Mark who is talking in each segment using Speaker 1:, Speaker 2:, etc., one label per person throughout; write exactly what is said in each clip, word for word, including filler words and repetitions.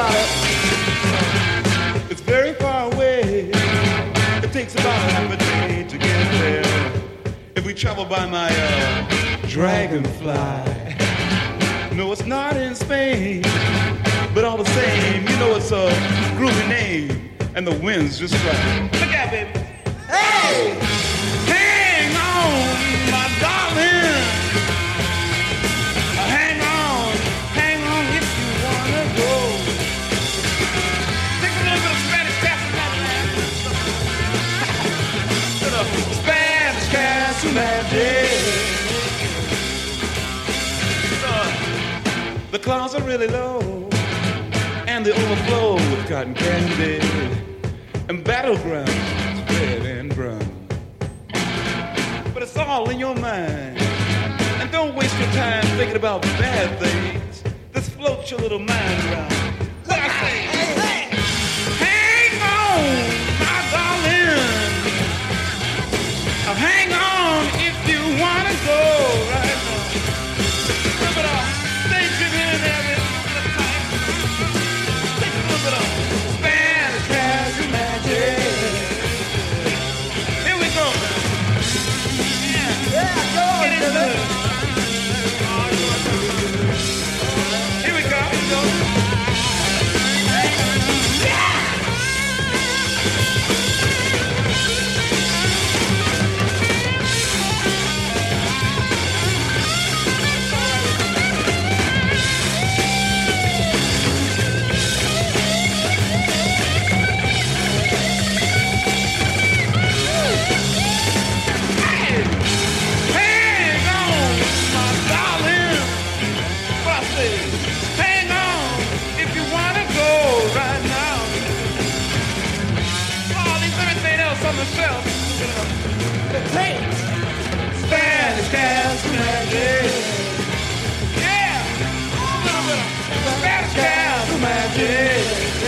Speaker 1: about it. It's very far away. It takes about a half a day to get there. If we travel by my uh, dragonfly. No, it's not in Spain. But all the same, you know it's a groovy name. And the wind's just right. Look out, baby. Hey! Hang on, my darling. Hang on, hang on if you wanna go. Take a little bit of Spanish castle magic. Spanish castle magic. The clouds are really low, and they overflow with cotton candy and battlegrounds, red and brown. But it's all in your mind, and don't waste your time thinking about bad things. Just float your little mind around. What I say? Hey, hey. Hang on, my darling. Hang on if you wanna go right now. Rip it off. Stay driven in there. Take a little bit of Spanish castle magic. Here we go. Yeah, yeah, go. Get into it. Here we go. Here we go. Yeah. Myself, the taste, Spanish castle magic. Yeah, a little bit of Spanish castle magic.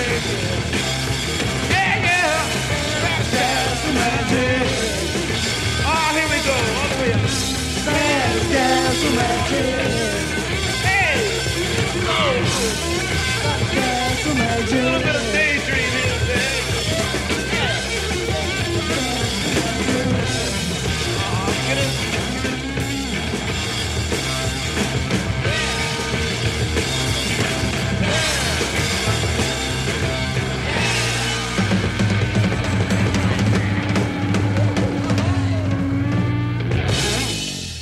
Speaker 1: Yeah, yeah, Spanish castle magic. Oh, here we go, all the way up. Spanish castle magic. Hey, oh, Spanish castle magic. A little bit of